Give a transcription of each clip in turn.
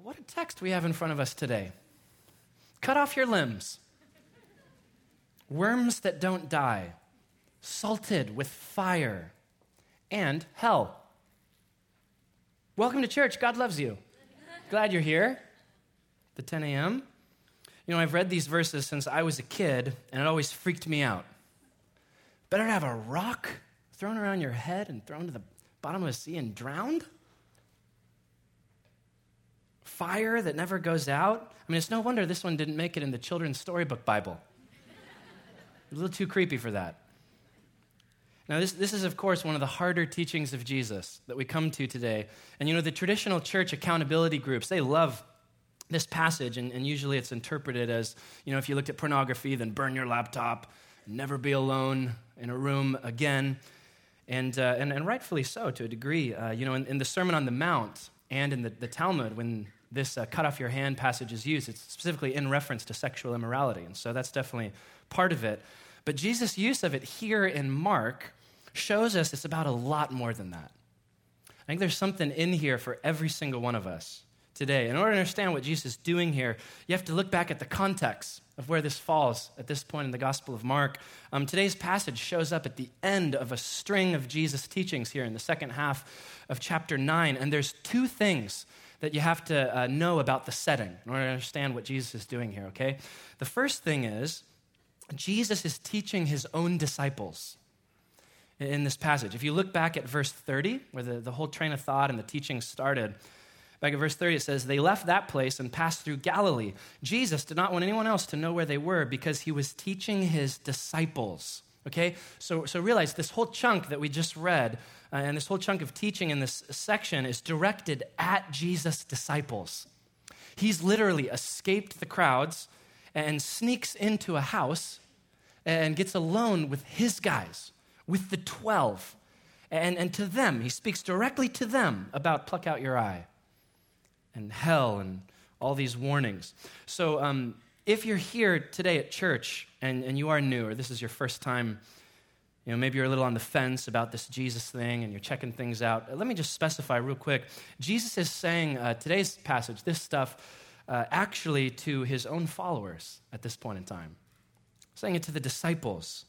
What a text we have in front of us today. Cut off your limbs. Worms that don't die. Salted with fire. And hell. Welcome to church. God loves you. Glad you're here. The 10 a.m. You know, I've read these verses since I was a kid, and it always freaked me out. Better to have a rock thrown around your head and thrown to the bottom of the sea and drowned? Fire that never goes out? I mean, it's no wonder this one didn't make it in the children's storybook Bible. A little too creepy for that. Now, this is, of course, one of the harder teachings of Jesus that we come to today. And, you know, the traditional church accountability groups, they love this passage, and usually it's interpreted as, you know, if you looked at pornography, then burn your laptop, never be alone in a room again. And rightfully so, to a degree. You know, in the Sermon on the Mount and in the Talmud, when this cut off your hand passage is used, it's specifically in reference to sexual immorality. And so that's definitely part of it. But Jesus' use of it here in Mark shows us it's about a lot more than that. I think there's something in here for every single one of us today. In order to understand what Jesus is doing here, you have to look back at the context of where this falls at this point in the Gospel of Mark. Today's passage shows up at the end of a string of Jesus' teachings here in the second half of chapter 9. And there's two things that you have to know about the setting in order to understand what Jesus is doing here, okay? The first thing is Jesus is teaching his own disciples in this passage. If you look back at verse 30, where the whole train of thought and the teaching started, back at verse 30, it says, "They left that place and passed through Galilee. Jesus did not want anyone else to know where they were because he was teaching his disciples." Okay? So realize this whole chunk that we just read and this whole chunk of teaching in this section is directed at Jesus' disciples. He's literally escaped the crowds and sneaks into a house and gets alone with his guys, with the 12. And to them, he speaks directly to them about pluck out your eye and hell and all these warnings. So if you're here today at church and you are new, or this is your first time, you know, maybe you're a little on the fence about this Jesus thing and you're checking things out, let me just specify real quick. Jesus is saying today's passage, this stuff, actually to his own followers at this point in time. Saying it to the disciples.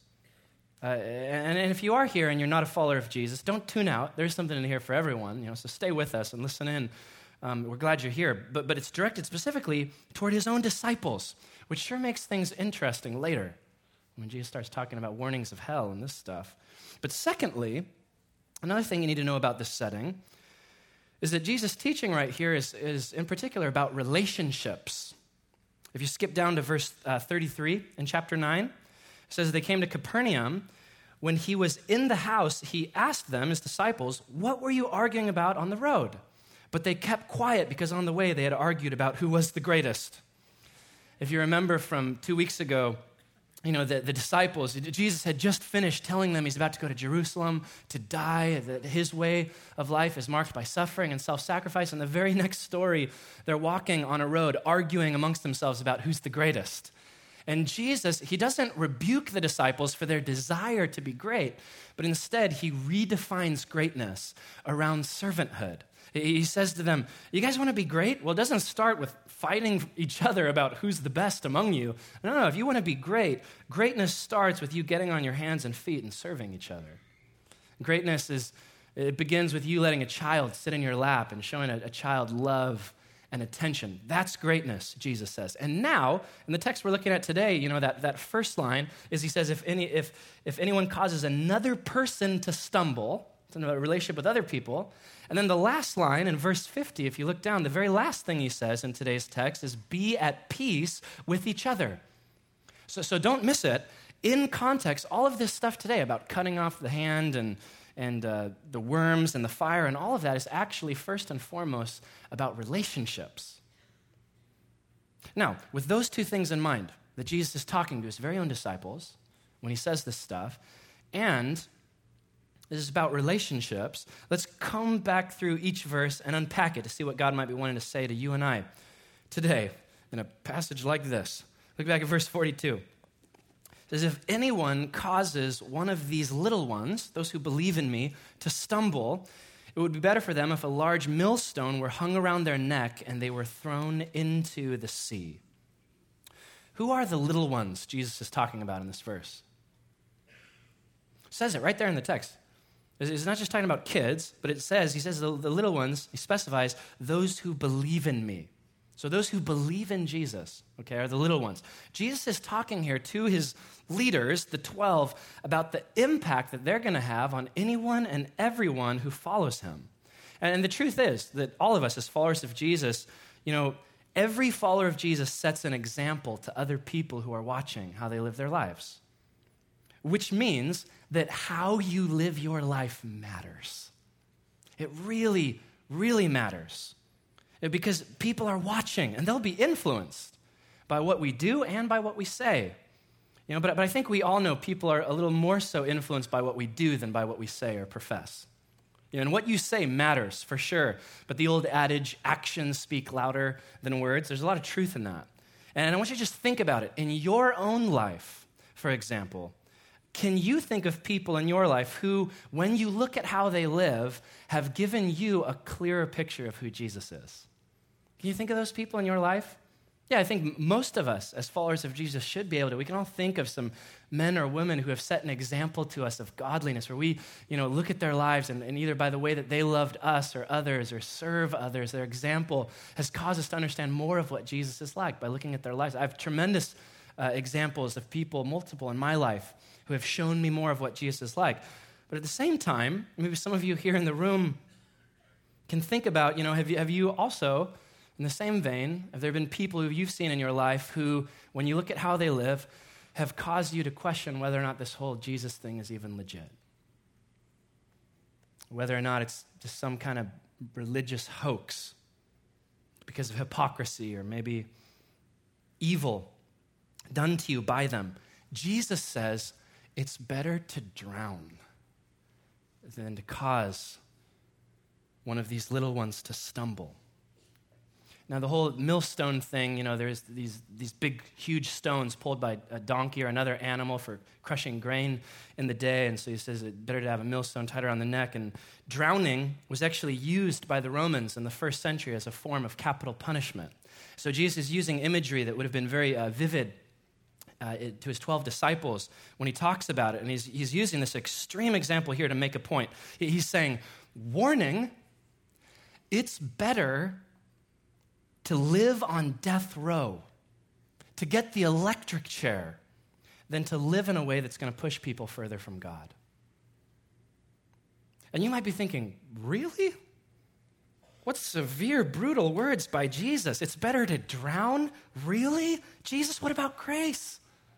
And if you are here and you're not a follower of Jesus, don't tune out. There's something in here for everyone, you know, so stay with us and listen in. We're glad you're here. But it's directed specifically toward his own disciples, which sure makes things interesting later when Jesus starts talking about warnings of hell and this stuff. But secondly, another thing you need to know about this setting is that Jesus' teaching right here is in particular about relationships. If you skip down to verse 33 in chapter 9, it says, "They came to Capernaum. When he was in the house, he asked them, his disciples, 'What were you arguing about on the road?' But they kept quiet because on the way they had argued about who was the greatest." If you remember from 2 weeks ago, you know, the disciples, Jesus had just finished telling them he's about to go to Jerusalem to die, that his way of life is marked by suffering and self-sacrifice. And the very next story, they're walking on a road, arguing amongst themselves about who's the greatest. And Jesus, he doesn't rebuke the disciples for their desire to be great, but instead he redefines greatness around servanthood. He says to them, "You guys want to be great? Well, it doesn't start with fighting each other about who's the best among you. No, if you want to be great, greatness starts with you getting on your hands and feet and serving each other. Greatness it begins with you letting a child sit in your lap and showing a child love and attention. That's greatness, Jesus says. And now, in the text we're looking at today, you know, that first line is he says, if anyone causes another person to stumble, it's in a relationship with other people. And then the last line in verse 50, if you look down, the very last thing he says in today's text is be at peace with each other. So don't miss it. In context, all of this stuff today about cutting off the hand and the worms and the fire and all of that is actually first and foremost about relationships. Now, with those two things in mind, that Jesus is talking to his very own disciples when he says this stuff, and this is about relationships, let's come back through each verse and unpack it to see what God might be wanting to say to you and I today in a passage like this. Look back at verse 42. It says, if anyone causes one of these little ones, those who believe in me, to stumble, It would be better for them if a large millstone were hung around their neck and they were thrown into the sea. Who are the little ones Jesus is talking about in this verse? It says it right there in the text. It's not just talking about kids, but he says the little ones, he specifies, those who believe in me. So those who believe in Jesus, okay, are the little ones. Jesus is talking here to his leaders, the 12, about the impact that they're going to have on anyone and everyone who follows him. And the truth is that all of us as followers of Jesus, every follower of Jesus sets an example to other people who are watching how they live their lives, which means that how you live your life matters. It really, really matters. Because people are watching, and they'll be influenced by what we do and by what we say. But I think we all know people are a little more so influenced by what we do than by what we say or profess. And what you say matters, for sure. But the old adage, actions speak louder than words, there's a lot of truth in that. And I want you to just think about it. In your own life, for example, can you think of people in your life who, when you look at how they live, have given you a clearer picture of who Jesus is? Can you think of those people in your life? Yeah, I think most of us as followers of Jesus should be able to. We can all think of some men or women who have set an example to us of godliness, where we, look at their lives and either by the way that they loved us or others or serve others, their example has caused us to understand more of what Jesus is like by looking at their lives. I have tremendous examples of people, multiple in my life, who have shown me more of what Jesus is like. But at the same time, maybe some of you here in the room can think about, have you also, in the same vein, have there been people who you've seen in your life who, when you look at how they live, have caused you to question whether or not this whole Jesus thing is even legit? Whether or not it's just some kind of religious hoax because of hypocrisy or maybe evil done to you by them. Jesus says it's better to drown than to cause one of these little ones to stumble. Now, the whole millstone thing, there's these big, huge stones pulled by a donkey or another animal for crushing grain in the day, and so he says it's better to have a millstone tied around the neck. And drowning was actually used by the Romans in the first century as a form of capital punishment. So Jesus is using imagery that would have been very vivid to his 12 disciples when he talks about it, and he's using this extreme example here to make a point. He's saying, warning, it's better to live on death row, to get the electric chair, than to live in a way that's going to push people further from God. And you might be thinking, really? What severe, brutal words by Jesus. It's better to drown? Really? Jesus, what about grace?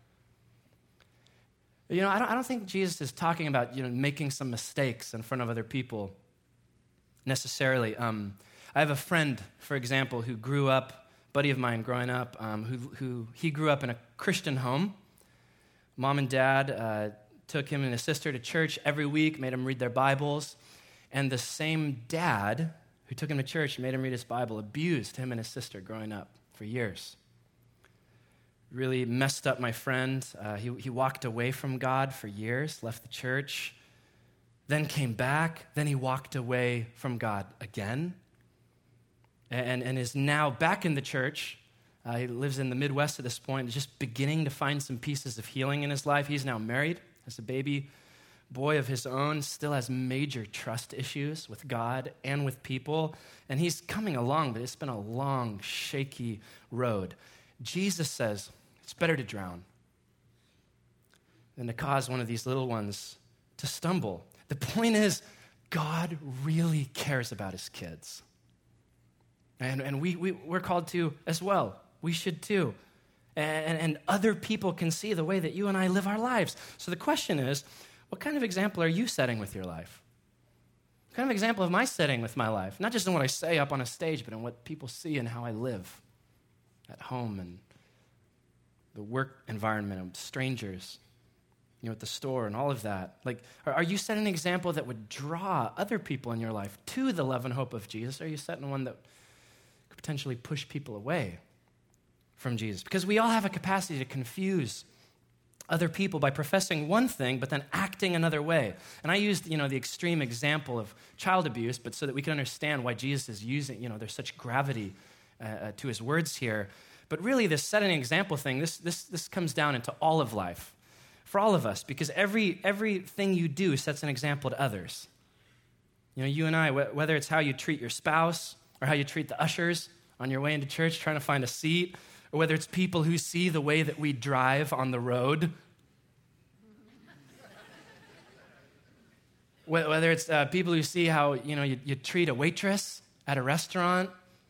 I don't think Jesus is talking about, making some mistakes in front of other people necessarily. I have a friend, for example, who grew up, buddy of mine growing up, who he grew up in a Christian home. Mom and dad took him and his sister to church every week, made him read their Bibles, and the same dad who took him to church and made him read his Bible abused him and his sister growing up for years. Really messed up my friend. He walked away from God for years, left the church, then came back, then he walked away from God again, and is now back in the church. He lives in the Midwest at this point, just beginning to find some pieces of healing in his life. He's now married, has a baby boy of his own, still has major trust issues with God and with people, and he's coming along, but it's been a long, shaky road. Jesus says, it's better to drown than to cause one of these little ones to stumble. The point is, God really cares about his kids. And we're called to as well. We should too. And other people can see the way that you and I live our lives. So the question is, what kind of example are you setting with your life? What kind of example am I setting with my life? Not just in what I say up on a stage, but in what people see and how I live at home and the work environment and strangers, at the store and all of that. Like, are you setting an example that would draw other people in your life to the love and hope of Jesus? Or are you setting one that could potentially push people away from Jesus? Because we all have a capacity to confuse other people by professing one thing, but then acting another way. And I used, the extreme example of child abuse, but so that we can understand why Jesus is using, there's such gravity to his words here. But really, this setting an example thing, this comes down into all of life for all of us, because everything you do sets an example to others. You and I, whether it's how you treat your spouse or how you treat the ushers on your way into church trying to find a seat, or whether it's people who see the way that we drive on the road, whether it's people who see how, you treat a waitress at a restaurant,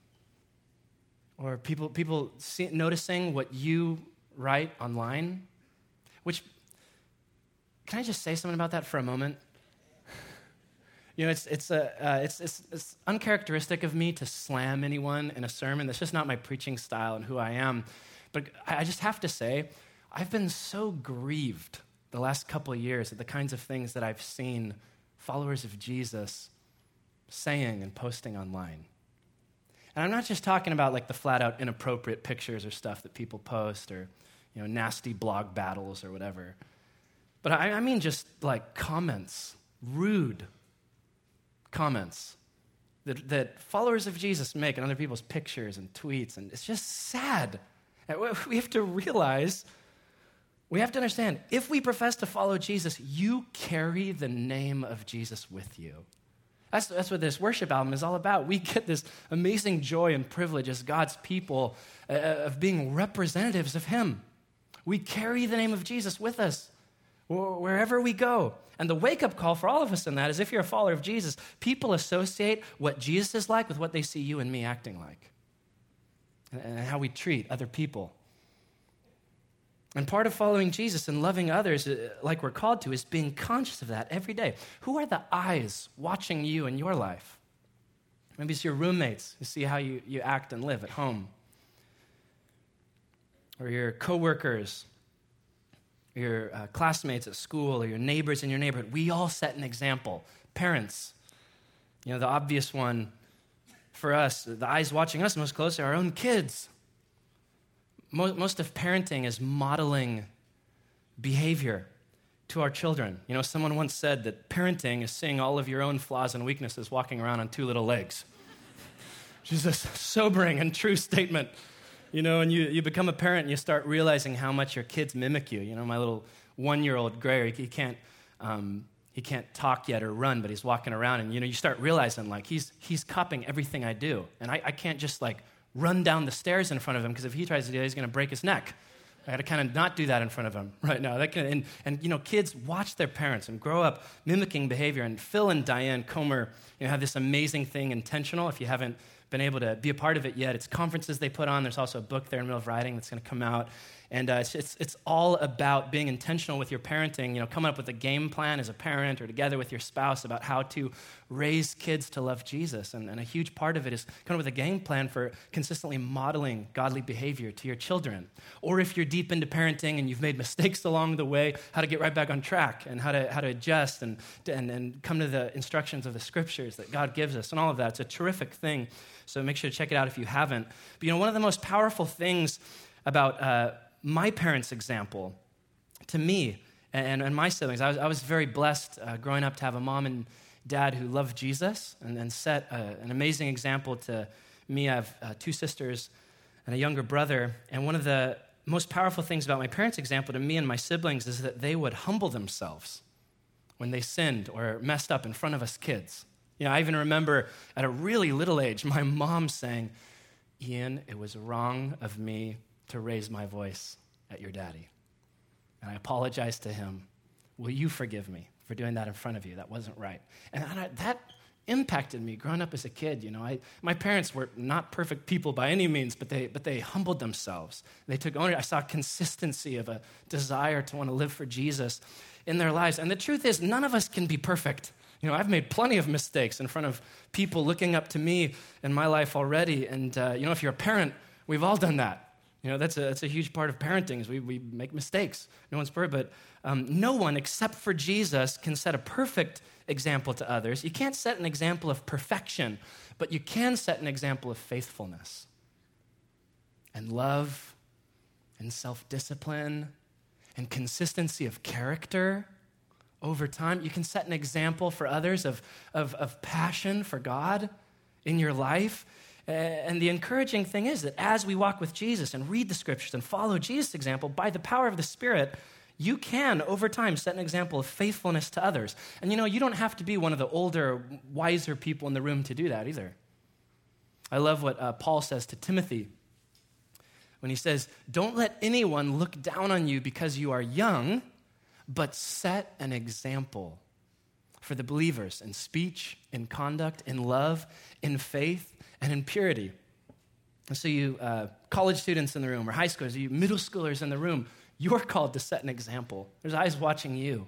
or people noticing what you write online, which, can I just say something about that for a moment? It's uncharacteristic of me to slam anyone in a sermon. That's just not my preaching style and who I am. But I just have to say, I've been so grieved the last couple of years at the kinds of things that I've seen followers of Jesus saying and posting online. And I'm not just talking about like the flat-out inappropriate pictures or stuff that people post, or nasty blog battles or whatever. But I mean just like comments, rude comments that followers of Jesus make on other people's pictures and tweets, and it's just sad. We have to realize, we have to understand, if we profess to follow Jesus, you carry the name of Jesus with you. That's what this worship album is all about. We get this amazing joy and privilege as God's people of being representatives of him. We carry the name of Jesus with us wherever we go. And the wake-up call for all of us in that is, if you're a follower of Jesus, people associate what Jesus is like with what they see you and me acting like, and how we treat other people. And part of following Jesus and loving others like we're called to is being conscious of that every day. Who are the eyes watching you in your life? Maybe it's your roommates who see how you act and live at home, or your coworkers, your classmates at school, or your neighbors in your neighborhood. We all set an example. Parents, the obvious one for us, the eyes watching us most closely are our own kids. Most of parenting is modeling behavior to our children. Someone once said that parenting is seeing all of your own flaws and weaknesses walking around on two little legs. Which is a sobering and true statement. And you become a parent and you start realizing how much your kids mimic you. My little 1-year-old Gray, he can't talk yet or run, but he's walking around, and you start realizing like he's copying everything I do, and I can't just like run down the stairs in front of him, because if he tries to do that, he's going to break his neck. I got to kind of not do that in front of him right now. Kids watch their parents and grow up mimicking behavior. And Phil and Diane Comer, have this amazing thing, Intentional. If you haven't been able to be a part of it yet, it's conferences they put on. There's also a book they're in the middle of writing that's going to come out. And it's all about being intentional with your parenting, coming up with a game plan as a parent or together with your spouse about how to raise kids to love Jesus. And a huge part of it is coming up with a game plan for consistently modeling godly behavior to your children. Or if you're deep into parenting and you've made mistakes along the way, how to get right back on track and how to adjust and come to the instructions of the scriptures that God gives us and all of that. It's a terrific thing. So make sure to check it out if you haven't. But one of the most powerful things about my parents' example to me and my siblings, I was very blessed growing up to have a mom and dad who loved Jesus and set an amazing example to me. I have 2 sisters and a younger brother, and one of the most powerful things about my parents' example to me and my siblings is that they would humble themselves when they sinned or messed up in front of us kids. I even remember at a really little age, my mom saying, "Ian, it was wrong of me to raise my voice at your daddy. And I apologize to him. Will you forgive me for doing that in front of you? That wasn't right." And that impacted me growing up as a kid. My parents were not perfect people by any means, but they humbled themselves. They took ownership. I saw consistency of a desire to want to live for Jesus in their lives. And the truth is, none of us can be perfect. I've made plenty of mistakes in front of people looking up to me in my life already. And, if you're a parent, we've all done that. That's a huge part of parenting is we make mistakes. No one's perfect, but no one except for Jesus can set a perfect example to others. You can't set an example of perfection, but you can set an example of faithfulness and love and self-discipline and consistency of character over time. You can set an example for others of passion for God in your life. And the encouraging thing is that as we walk with Jesus and read the scriptures and follow Jesus' example, by the power of the Spirit, you can, over time, set an example of faithfulness to others. And you don't have to be one of the older, wiser people in the room to do that either. I love what Paul says to Timothy when he says, "Don't let anyone look down on you because you are young, but set an example for the believers in speech, in conduct, in love, in faith, and in purity." And so you college students in the room, or high schoolers, you middle schoolers in the room, you're called to set an example. There's eyes watching you.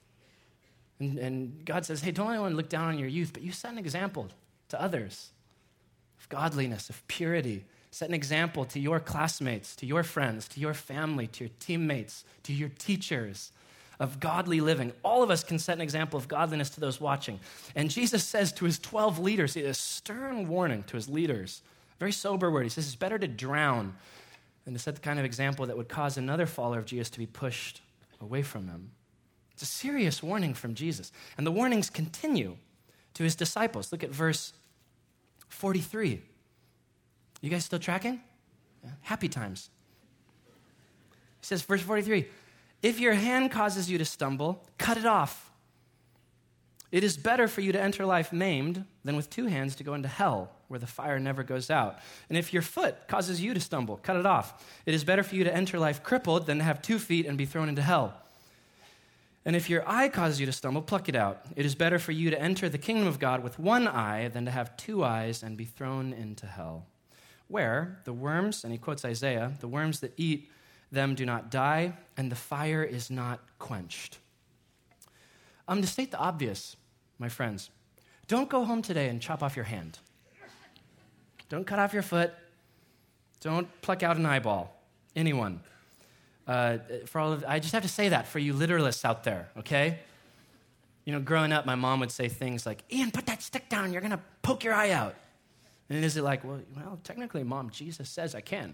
And God says, hey, don't let anyone look down on your youth, but you set an example to others of godliness, of purity. Set an example to your classmates, to your friends, to your family, to your teammates, to your teachers, of godly living. All of us can set an example of godliness to those watching. And Jesus says to his 12 leaders, a stern warning to his leaders, very sober word. He says it's better to drown than to set the kind of example that would cause another follower of Jesus to be pushed away from him. It's a serious warning from Jesus. And the warnings continue to his disciples. Look at verse 43. You guys still tracking? Yeah. Happy times. He says, verse 43, if your hand causes you to stumble, cut it off. It is better for you to enter life maimed than with two hands to go into hell, where the fire never goes out. And if your foot causes you to stumble, cut it off. It is better for you to enter life crippled than to have 2 feet and be thrown into hell. And if your eye causes you to stumble, pluck it out. It is better for you to enter the kingdom of God with 1 eye than to have 2 eyes and be thrown into hell, where the worms, and he quotes Isaiah, the worms that eat them do not die, and the fire is not quenched. To state the obvious, my friends, don't go home today and chop off your hand. Don't cut off your foot. Don't pluck out an eyeball. Anyone. I just have to say that for you literalists out there, okay? Growing up, my mom would say things like, Ian, put that stick down. You're going to poke your eye out. And is it like, well, technically, Mom, Jesus says I can.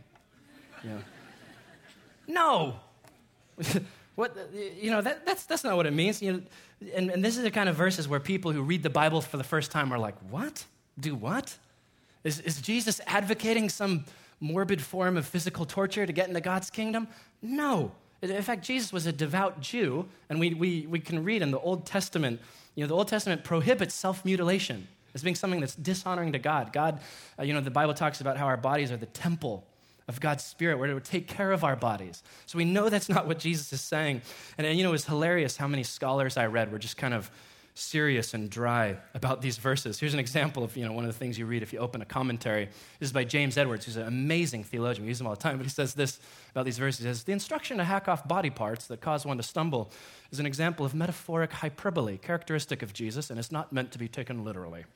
No. What? That's not what it means. And this is the kind of verses where people who read the Bible for the first time are like, what? Do what? Is Jesus advocating some morbid form of physical torture to get into God's kingdom? No. In fact, Jesus was a devout Jew, and we can read in the Old Testament, the Old Testament prohibits self-mutilation as being something that's dishonoring to God. God, the Bible talks about how our bodies are the temple of God's Spirit, where it would take care of our bodies. So we know that's not what Jesus is saying. And it was hilarious how many scholars I read were just kind of serious and dry about these verses. Here's an example of, one of the things you read if you open a commentary. This is by James Edwards, who's an amazing theologian. We use him all the time, but he says this about these verses. He says, the instruction to hack off body parts that cause one to stumble is an example of metaphoric hyperbole, characteristic of Jesus, and is not meant to be taken literally.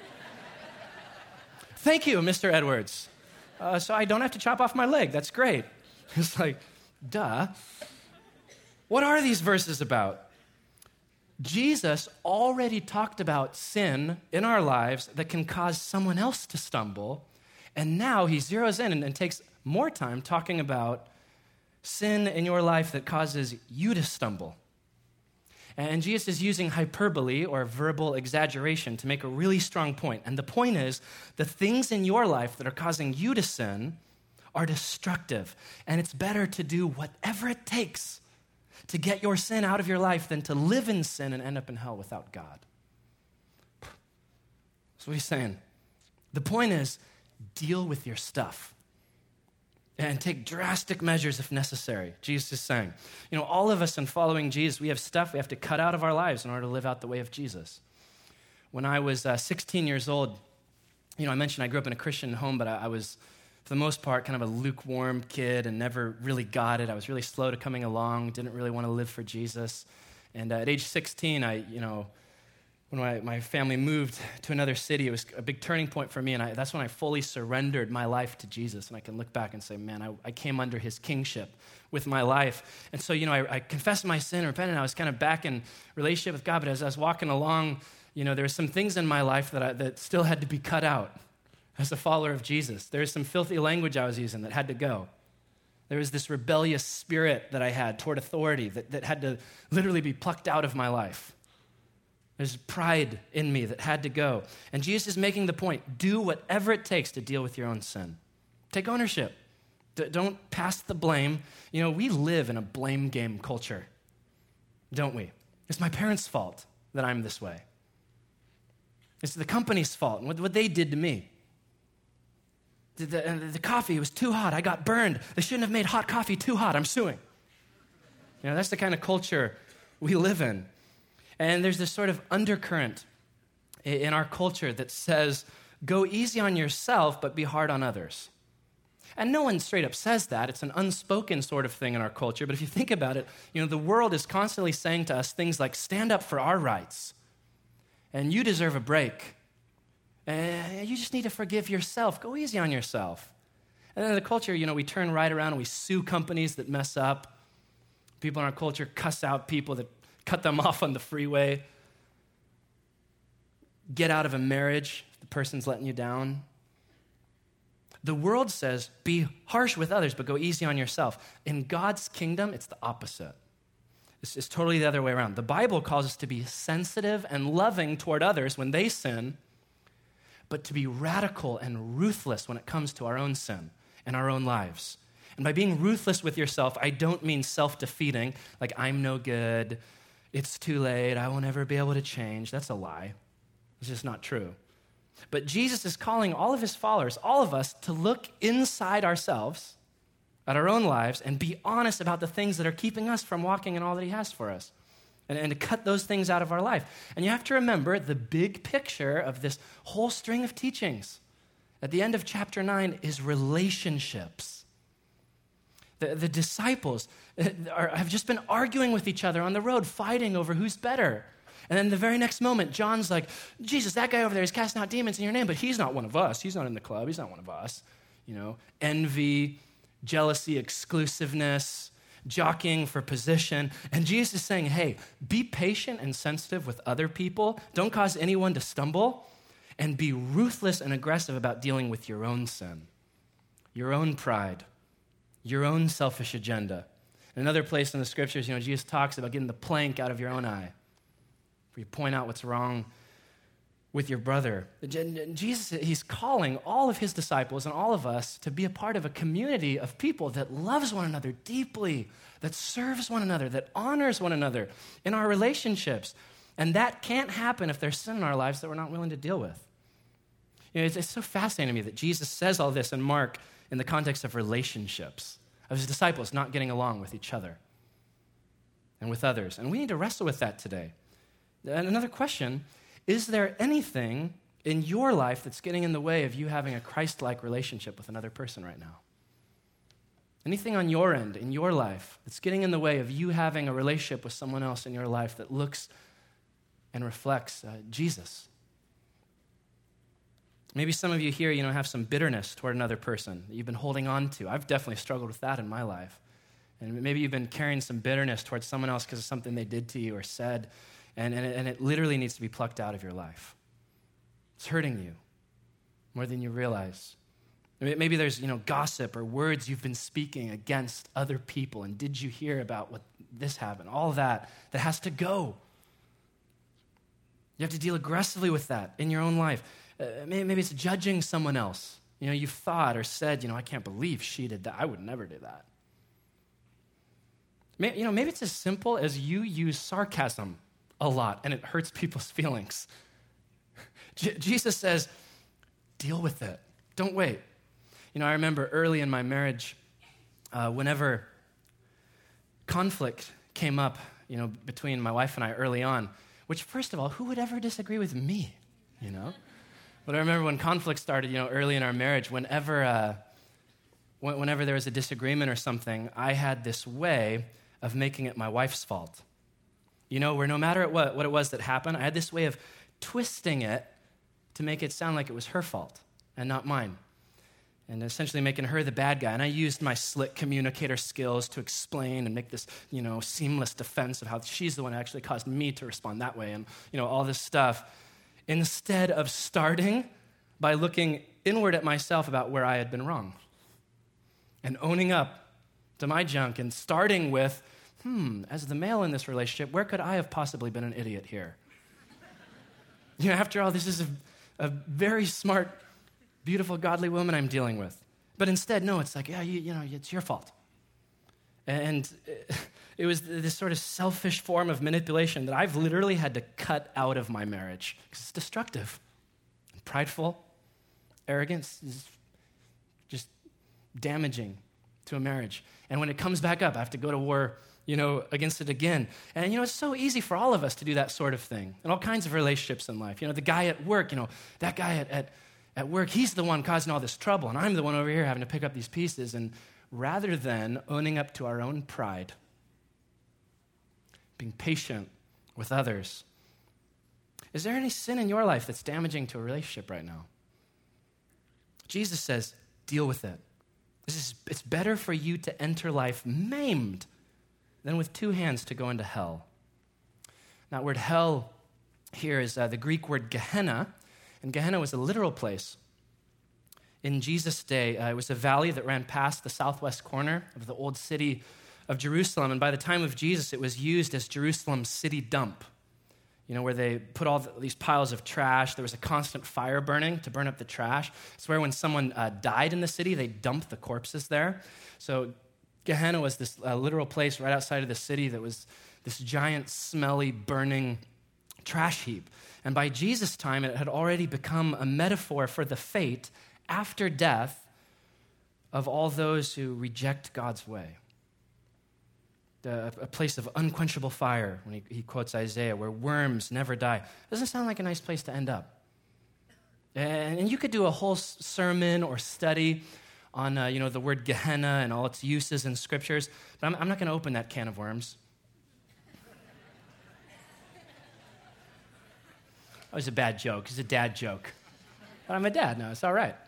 Thank you, Mr. Edwards. So I don't have to chop off my leg. That's great. It's like, duh. What are these verses about? Jesus already talked about sin in our lives that can cause someone else to stumble, and now he zeroes in and takes more time talking about sin in your life that causes you to stumble. And Jesus is using hyperbole or verbal exaggeration to make a really strong point. And the point is, the things in your life that are causing you to sin are destructive, and it's better to do whatever it takes to get your sin out of your life than to live in sin and end up in hell without God. That's what he's saying. The point is, deal with your stuff and take drastic measures if necessary, Jesus is saying. All of us in following Jesus, we have stuff we have to cut out of our lives in order to live out the way of Jesus. When I was 16 years old, I mentioned I grew up in a Christian home, but I was, for the most part, kind of a lukewarm kid and never really got it. I was really slow to coming along, didn't really want to live for Jesus. And at age 16, when my family moved to another city, it was a big turning point for me, and that's when I fully surrendered my life to Jesus. And I can look back and say, man, I came under his kingship with my life. And so, I confessed my sin and repented, and I was kind of back in relationship with God. But as I was walking along, there were some things in my life that still had to be cut out as a follower of Jesus. There was some filthy language I was using that had to go. There was this rebellious spirit that I had toward authority that had to literally be plucked out of my life. There's pride in me that had to go. And Jesus is making the point, do whatever it takes to deal with your own sin. Take ownership. Don't pass the blame. You know, we live in a blame game culture, don't we? It's my parents' fault that I'm this way. It's the company's fault and what they did to me. The coffee was too hot. I got burned. They shouldn't have made hot coffee too hot. I'm suing. You know, that's the kind of culture we live in. And there's this sort of undercurrent in our culture that says, go easy on yourself, but be hard on others. And no one straight up says that. It's an unspoken sort of thing in our culture. But if you think about it, you know, the world is constantly saying to us things like, stand up for our rights. And you deserve a break. And you just need to forgive yourself. Go easy on yourself. And then in the culture, you know, we turn right around and we sue companies that mess up. People in our culture cuss out people that cut them off on the freeway. Get out of a marriage if the person's letting you down. The world says, be harsh with others, but go easy on yourself. In God's kingdom, it's the opposite. It's totally the other way around. The Bible calls us to be sensitive and loving toward others when they sin, but to be radical and ruthless when it comes to our own sin and our own lives. And by being ruthless with yourself, I don't mean self-defeating, like I'm no good, it's too late, I will never be able to change. That's a lie. It's just not true. But Jesus is calling all of his followers, all of us, to look inside ourselves, at our own lives, and be honest about the things that are keeping us from walking in all that he has for us, and to cut those things out of our life. And you have to remember the big picture of this whole string of teachings at the end of chapter 9 is relationships. The disciples have just been arguing with each other on the road, fighting over who's better. And then the very next moment, John's like, Jesus, that guy over there is casting out demons in your name, but he's not one of us. He's not in the club. He's not one of us. You know, envy, jealousy, exclusiveness, jockeying for position. And Jesus is saying, hey, be patient and sensitive with other people. Don't cause anyone to stumble. And be ruthless and aggressive about dealing with your own sin, your own pride, your own selfish agenda. In another place in the scriptures, you know, Jesus talks about getting the plank out of your own eye. You point out what's wrong with your brother. Jesus, he's calling all of his disciples and all of us to be a part of a community of people that loves one another deeply, that serves one another, that honors one another in our relationships. And that can't happen if there's sin in our lives that we're not willing to deal with. You know, it's so fascinating to me that Jesus says all this in Mark in the context of relationships, of his disciples not getting along with each other and with others. And we need to wrestle with that today. And another question, is there anything in your life that's getting in the way of you having a Christ-like relationship with another person right now? Anything on your end, in your life, that's getting in the way of you having a relationship with someone else in your life that looks and reflects Jesus? Maybe some of you here, you know, have some bitterness toward another person that you've been holding on to. I've definitely struggled with that in my life. And maybe you've been carrying some bitterness towards someone else because of something they did to you or said. And it literally needs to be plucked out of your life. It's hurting you more than you realize. Maybe there's, you know, gossip or words you've been speaking against other people. And did you hear about what this happened? All of that has to go. You have to deal aggressively with that in your own life. Maybe it's judging someone else. You know, you've thought or said, you know, I can't believe she did that. I would never do that. Maybe it's as simple as you use sarcasm a lot, and it hurts people's feelings. Jesus says, deal with it. Don't wait. You know, I remember early in my marriage, whenever conflict came up, you know, between my wife and I early on, which, first of all, who would ever disagree with me, you know? But I remember when conflict started, you know, early in our marriage, whenever there was a disagreement or something, I had this way of making it my wife's fault. You know, where no matter what it was that happened, I had this way of twisting it to make it sound like it was her fault and not mine, and essentially making her the bad guy. And I used my slick communicator skills to explain and make this, you know, seamless defense of how she's the one who actually caused me to respond that way and, you know, all this stuff, instead of starting by looking inward at myself about where I had been wrong and owning up to my junk and starting with, as the male in this relationship, where could I have possibly been an idiot here? After all, this is a very smart, beautiful, godly woman I'm dealing with. But instead, no, it's like, it's your fault. And it was this sort of selfish form of manipulation that I've literally had to cut out of my marriage because it's destructive, prideful, arrogance is just damaging to a marriage. And when it comes back up, I have to go to war, against it again. And, it's so easy for all of us to do that sort of thing in all kinds of relationships in life. The guy at work, that guy at work, he's the one causing all this trouble, and I'm the one over here having to pick up these pieces. And rather than owning up to our own pride, being patient with others, is there any sin in your life that's damaging to a relationship right now? Jesus says, deal with it. It's better for you to enter life maimed than with two hands to go into hell. That word hell here is the Greek word Gehenna, and Gehenna was a literal place. In Jesus' day, it was a valley that ran past the southwest corner of the old city of Jerusalem, and by the time of Jesus, it was used as Jerusalem's city dump, where they put all these piles of trash. There was a constant fire burning to burn up the trash. It's where when someone died in the city, they dumped the corpses there. So Gehenna was this literal place right outside of the city that was this giant, smelly, burning trash heap. And by Jesus' time, it had already become a metaphor for the fate after death of all those who reject God's way. A place of unquenchable fire, when he quotes Isaiah, where worms never die. Doesn't sound like a nice place to end up. And you could do a whole sermon or study on the word Gehenna and all its uses in scriptures, but I'm not going to open that can of worms. That was a bad joke. It's a dad joke. But I'm a dad now. It's all right.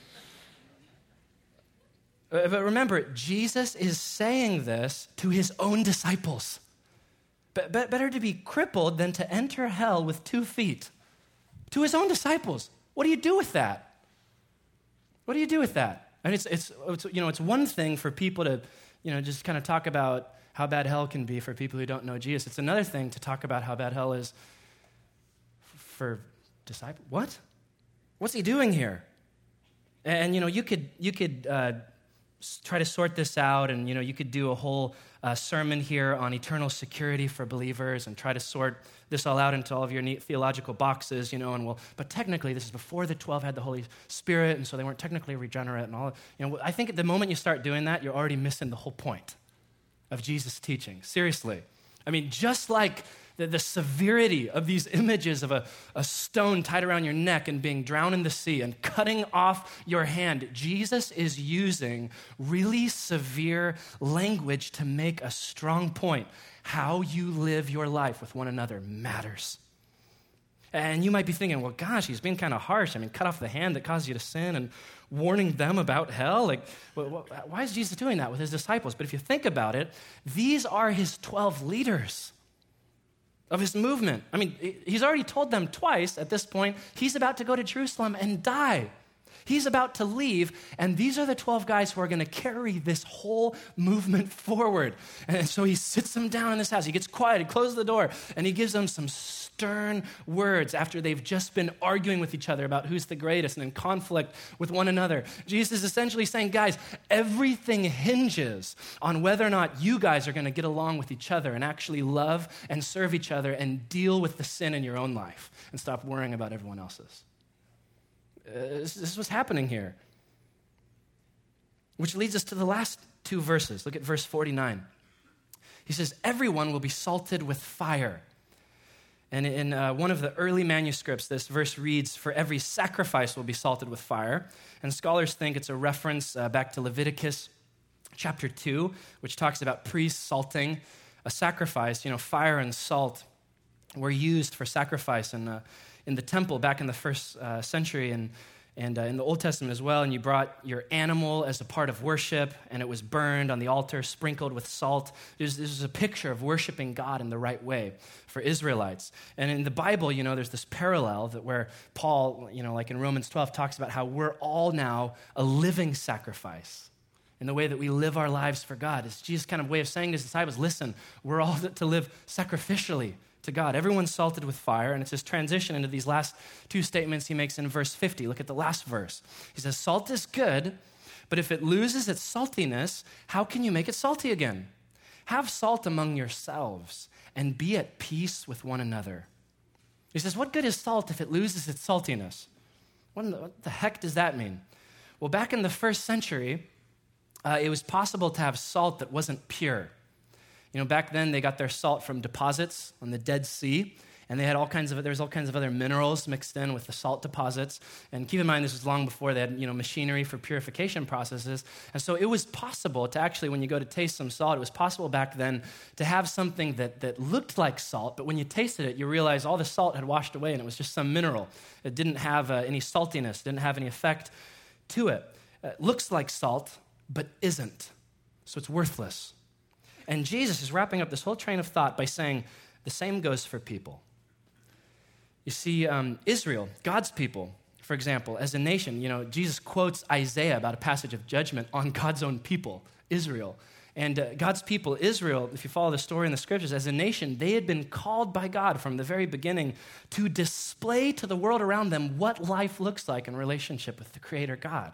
But remember, Jesus is saying this to his own disciples. Better to be crippled than to enter hell with 2 feet. To his own disciples. What do you do with that? What do you do with that? And it's one thing for people to, just kind of talk about how bad hell can be for people who don't know Jesus. It's another thing to talk about how bad hell is for disciples. What? What's he doing here? And you could try to sort this out, and you could do a whole sermon here on eternal security for believers and try to sort this all out into all of your neat theological boxes, but technically this is before the 12 had the Holy Spirit, and so they weren't technically regenerate and all. I think at the moment you start doing that, you're already missing the whole point of Jesus' teaching. Seriously. I mean, just like the severity of these images of a stone tied around your neck and being drowned in the sea and cutting off your hand, Jesus is using really severe language to make a strong point. How you live your life with one another matters. And you might be thinking, well, gosh, he's being kind of harsh. I mean, cut off the hand that caused you to sin and warning them about hell. Why is Jesus doing that with his disciples? But if you think about it, these are his 12 leaders of his movement. I mean, he's already told them twice at this point, he's about to go to Jerusalem and die. He's about to leave, and these are the 12 guys who are going to carry this whole movement forward. And so he sits them down in this house. He gets quiet, he closes the door, and he gives them some stern words after they've just been arguing with each other about who's the greatest and in conflict with one another. Jesus is essentially saying, guys, everything hinges on whether or not you guys are going to get along with each other and actually love and serve each other and deal with the sin in your own life and stop worrying about everyone else's. This is what's happening here. Which leads us to the last 2 verses. Look at verse 49. He says, everyone will be salted with fire. And in one of the early manuscripts, this verse reads, for every sacrifice will be salted with fire. And scholars think it's a reference back to Leviticus chapter 2, which talks about priests salting a sacrifice. Fire and salt were used for sacrifice in the temple back in the first century and in the Old Testament as well. And you brought your animal as a part of worship, and it was burned on the altar, sprinkled with salt. This is a picture of worshiping God in the right way for Israelites. And in the Bible, there's this parallel that where Paul, like in Romans 12, talks about how we're all now a living sacrifice. in the way that we live our lives for God. It's Jesus' kind of way of saying to his disciples, listen, we're all to live sacrificially to God. Everyone's salted with fire, and it's his transition into these last two statements he makes in verse 50. Look at the last verse. He says, salt is good, but if it loses its saltiness, how can you make it salty again? Have salt among yourselves and be at peace with one another. He says, what good is salt if it loses its saltiness? What the heck does that mean? Well, back in the first century, it was possible to have salt that wasn't pure. Back then they got their salt from deposits on the Dead Sea, and there was all kinds of other minerals mixed in with the salt deposits. And keep in mind, this was long before they had, machinery for purification processes. And so it was possible to actually, when you go to taste some salt, it was possible back then to have something that looked like salt, but when you tasted it, you realize all the salt had washed away and it was just some mineral. It didn't have any saltiness, didn't have any effect to it. It looks like salt, but isn't. So it's worthless. And Jesus is wrapping up this whole train of thought by saying the same goes for people. You see, Israel, God's people, for example, as a nation, Jesus quotes Isaiah about a passage of judgment on God's own people, Israel. And God's people, Israel, if you follow the story in the scriptures, as a nation, they had been called by God from the very beginning to display to the world around them what life looks like in relationship with the Creator God.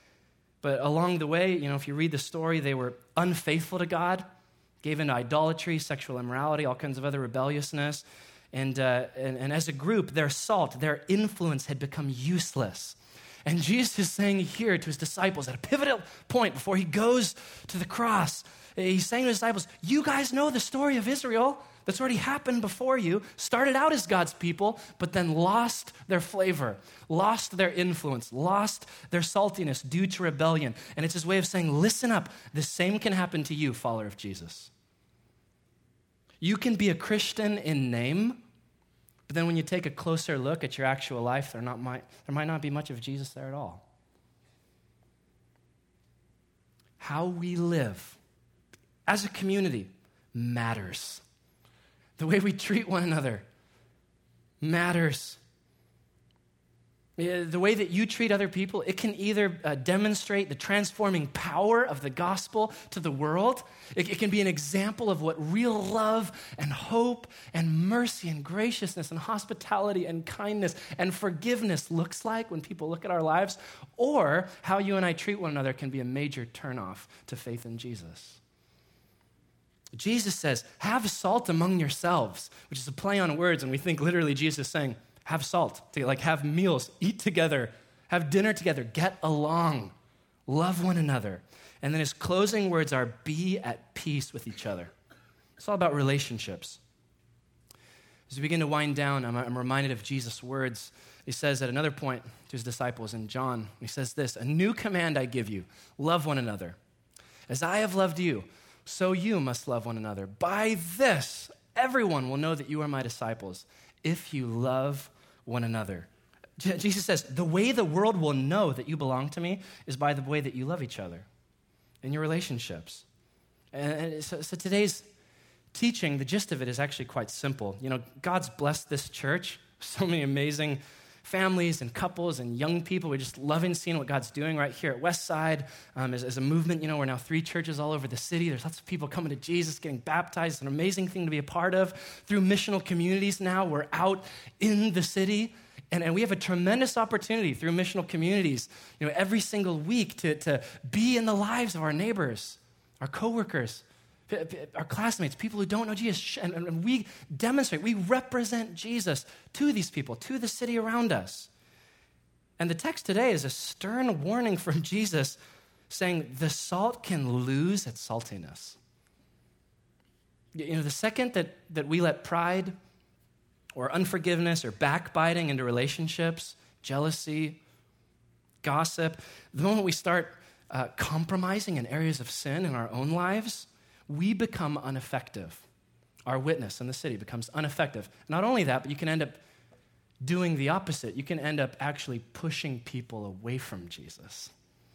But along the way, if you read the story, they were unfaithful to God, gave into idolatry, sexual immorality, all kinds of other rebelliousness. And as a group, their salt, their influence had become useless. And Jesus is saying here to his disciples at a pivotal point before he goes to the cross, he's saying to his disciples, you guys know the story of Israel that's already happened before you, started out as God's people, but then lost their flavor, lost their influence, lost their saltiness due to rebellion. And it's his way of saying, listen up, the same can happen to you, follower of Jesus. You can be a Christian in name, but then when you take a closer look at your actual life, there might not be much of Jesus there at all. How we live as a community matters. The way we treat one another matters. The way that you treat other people, it can either demonstrate the transforming power of the gospel to the world. It can be an example of what real love and hope and mercy and graciousness and hospitality and kindness and forgiveness looks like when people look at our lives. Or how you and I treat one another can be a major turnoff to faith in Jesus. Jesus says, have salt among yourselves, which is a play on words, and we think literally Jesus is saying, have salt, have meals, eat together, have dinner together, get along, love one another. And then his closing words are, be at peace with each other. It's all about relationships. As we begin to wind down, I'm reminded of Jesus' words. He says at another point to his disciples in John, he says this, a new command I give you, love one another. As I have loved you, so you must love one another. By this, everyone will know that you are my disciples, if you love one another. Jesus says, the way the world will know that you belong to me is by the way that you love each other in your relationships. And so today's teaching, the gist of it is actually quite simple. God's blessed this church, so many amazing families and couples and young people. We're just loving seeing what God's doing right here at Westside. As a movement, we're now 3 churches all over the city. There's lots of people coming to Jesus, getting baptized. It's an amazing thing to be a part of. Through missional communities now, we're out in the city. And we have a tremendous opportunity through missional communities, every single week to be in the lives of our neighbors, our coworkers, our classmates, people who don't know Jesus, and we demonstrate, we represent Jesus to these people, to the city around us. And the text today is a stern warning from Jesus saying the salt can lose its saltiness. The second that we let pride or unforgiveness or backbiting into relationships, jealousy, gossip, the moment we start compromising in areas of sin in our own lives, we become ineffective. Our witness in the city becomes ineffective. Not only that, but you can end up doing the opposite. You can end up actually pushing people away from Jesus.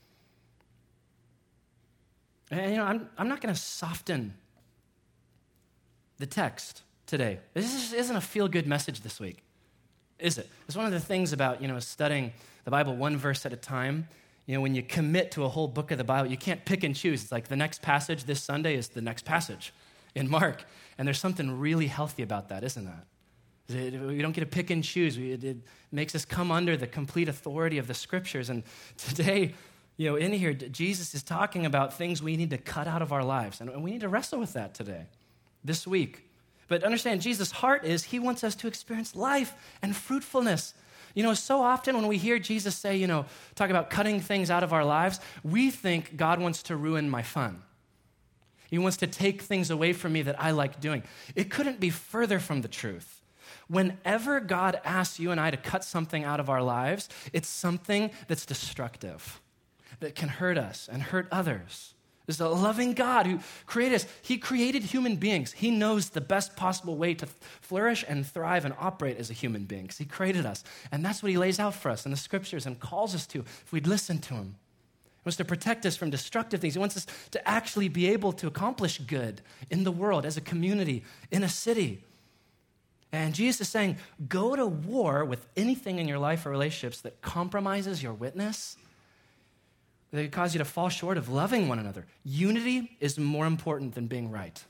And I'm not going to soften the text today. This isn't a feel-good message this week, is it? It's one of the things about studying the Bible one verse at a time You know, when you commit to a whole book of the Bible, you can't pick and choose. It's like the next passage this Sunday is the next passage in Mark. And there's something really healthy about that, isn't that? We don't get to pick and choose. It makes us come under the complete authority of the Scriptures. And today, you know, in here, Jesus is talking about things we need to cut out of our lives. And we need to wrestle with that today, this week. But understand, Jesus' heart is he wants us to experience life and fruitfulness. You know, so often when we hear Jesus say, you know, talk about cutting things out of our lives, we think God wants to ruin my fun. He wants to take things away from me that I like doing. It couldn't be further from the truth. Whenever God asks you and I to cut something out of our lives, it's something that's destructive, that can hurt us and hurt others. There's a loving God who created us. He created human beings. He knows the best possible way to flourish and thrive and operate as a human being because he created us. And that's what he lays out for us in the Scriptures and calls us to if we'd listen to him. He wants to protect us from destructive things. He wants us to actually be able to accomplish good in the world, as a community, in a city. And Jesus is saying, go to war with anything in your life or relationships that compromises your witness, that could cause you to fall short of loving one another. Unity is more important than being right.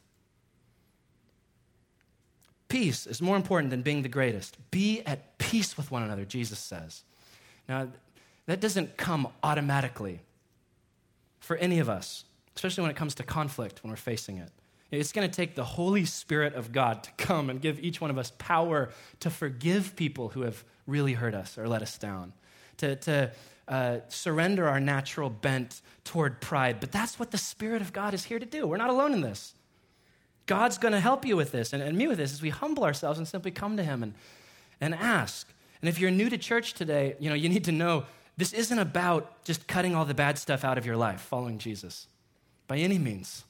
Peace is more important than being the greatest. Be at peace with one another, Jesus says. Now, that doesn't come automatically for any of us, especially when it comes to conflict, when we're facing it. It's going to take the Holy Spirit of God to come and give each one of us power to forgive people who have really hurt us or let us down, to surrender our natural bent toward pride. But that's what the Spirit of God is here to do. We're not alone in this. God's going to help you with this and me with this as we humble ourselves and simply come to him and ask. And if you're new to church today, you know, you need to know this isn't about just cutting all the bad stuff out of your life, following Jesus, by any means.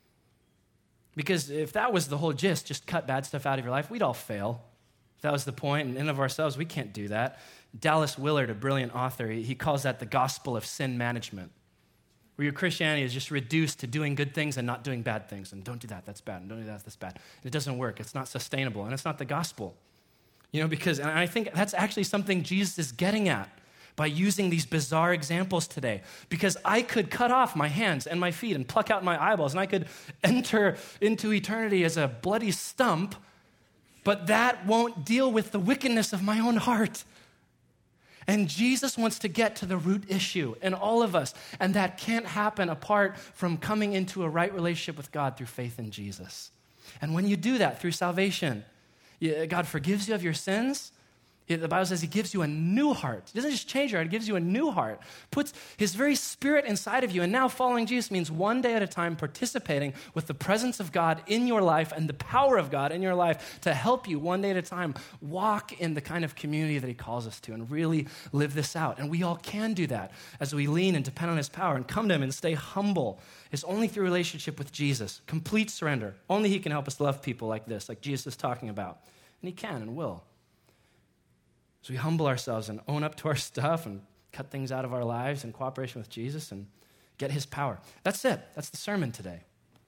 Because if that was the whole gist, just cut bad stuff out of your life, we'd all fail. If that was the point, and in of ourselves, we can't do that. Dallas Willard, a brilliant author, he calls that the gospel of sin management, where your Christianity is just reduced to doing good things and not doing bad things. And don't do that, that's bad. And don't do that, that's bad. And it doesn't work. It's not sustainable, and it's not the gospel. You know, because, and I think that's actually something Jesus is getting at by using these bizarre examples today. Because I could cut off my hands and my feet and pluck out my eyeballs, and I could enter into eternity as a bloody stump, but that won't deal with the wickedness of my own heart. And Jesus wants to get to the root issue in all of us, and that can't happen apart from coming into a right relationship with God through faith in Jesus. And when you do that through salvation, God forgives you of your sins. The Bible says he gives you a new heart. He doesn't just change your heart, he gives you a new heart. Puts his very Spirit inside of you. And now following Jesus means one day at a time participating with the presence of God in your life and the power of God in your life to help you one day at a time walk in the kind of community that he calls us to and really live this out. And we all can do that as we lean and depend on his power and come to him and stay humble. It's only through relationship with Jesus, complete surrender. Only he can help us love people like this, like Jesus is talking about. And he can and will. So we humble ourselves and own up to our stuff and cut things out of our lives in cooperation with Jesus and get his power. That's it. That's the sermon today.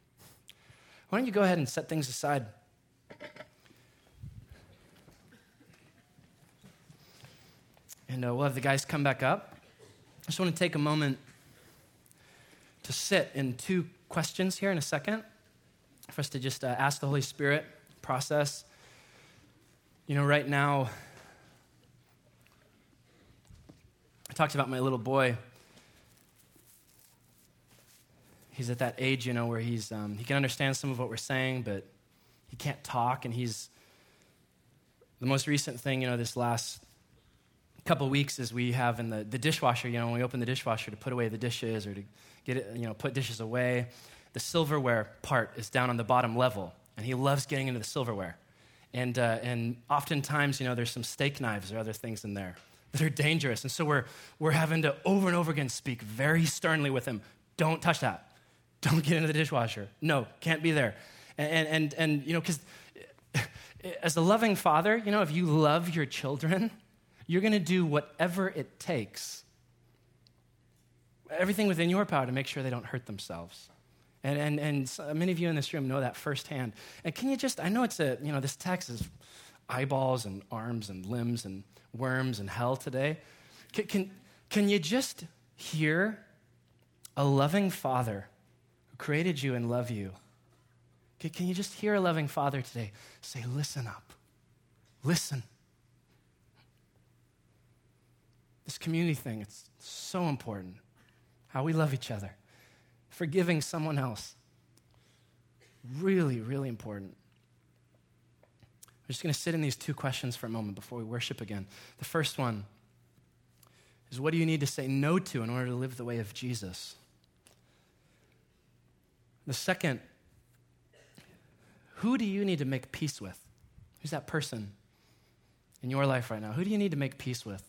Why don't you go ahead and set things aside? And we'll have the guys come back up. I just want to take a moment to sit in two questions here in a second for us to just ask the Holy Spirit, process. You know, right now, I talked about my little boy. He's at that age, you know, where he can understand some of what we're saying, but he can't talk. And he's, the most recent thing, you know, this last couple of weeks is we have in the dishwasher, you know, when we open the dishwasher to put away the dishes or to get it, you know, put dishes away, the silverware part is down on the bottom level. And he loves getting into the silverware. And oftentimes, you know, there's some steak knives or other things in there that are dangerous. And so we're having to over and over again speak very sternly with him. Don't touch that. Don't get into the dishwasher. No, can't be there. And you know, because as a loving father, you know, if you love your children, you're going to do whatever it takes, everything within your power to make sure they don't hurt themselves. And so many of you in this room know that firsthand. And can you just, I know it's this text is eyeballs and arms and limbs and worms and hell today. Can you just hear a loving Father who created you and love you? Can you just hear a loving Father today say, listen up, listen. This community thing, it's so important. How we love each other. Forgiving someone else. Really, really important. We're just going to sit in these two questions for a moment before we worship again. The first one is, what do you need to say no to in order to live the way of Jesus? The second, who do you need to make peace with? Who's that person in your life right now? Who do you need to make peace with?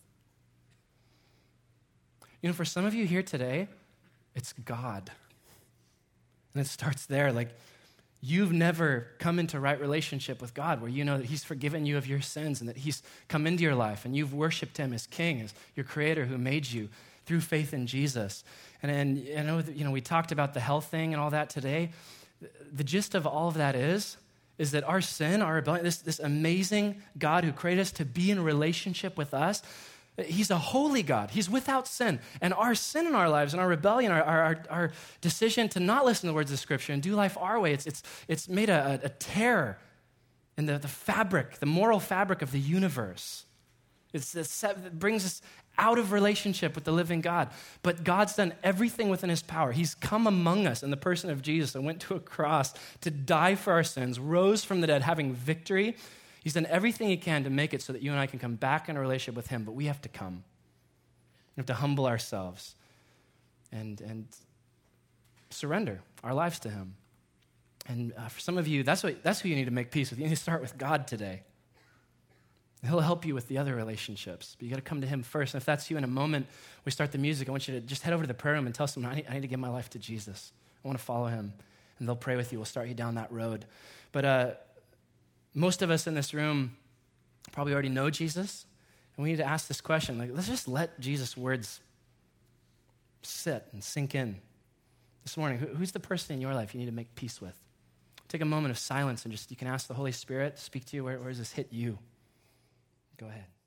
You know, for some of you here today, it's God. And it starts there. Like, you've never come into right relationship with God where you know that he's forgiven you of your sins and that he's come into your life and you've worshiped him as king, as your creator who made you through faith in Jesus. And I know that, we talked about the health thing and all that today. The gist of all of that is that our sin, our rebellion, this amazing God who created us to be in a relationship with us, he's a holy God. He's without sin. And our sin in our lives and our rebellion, our decision to not listen to the words of Scripture and do life our way, it's made a tear in the fabric, the moral fabric of the universe. It brings us out of relationship with the living God. But God's done everything within his power. He's come among us in the person of Jesus and went to a cross to die for our sins, rose from the dead, having victory. He's done everything he can to make it so that you and I can come back in a relationship with him, but we have to come. We have to humble ourselves and surrender our lives to him. And for some of you, that's who you need to make peace with. You need to start with God today. He'll help you with the other relationships, but you got to come to him first. And if that's you, in a moment we start the music, I want you to just head over to the prayer room and tell someone, I need to give my life to Jesus. I want to follow him. And they'll pray with you. We'll start you down that road. But most of us in this room probably already know Jesus, and we need to ask this question. Like, let's just let Jesus' words sit and sink in. This morning, who's the person in your life you need to make peace with? Take a moment of silence and you can ask the Holy Spirit to speak to you. Where does this hit you? Go ahead.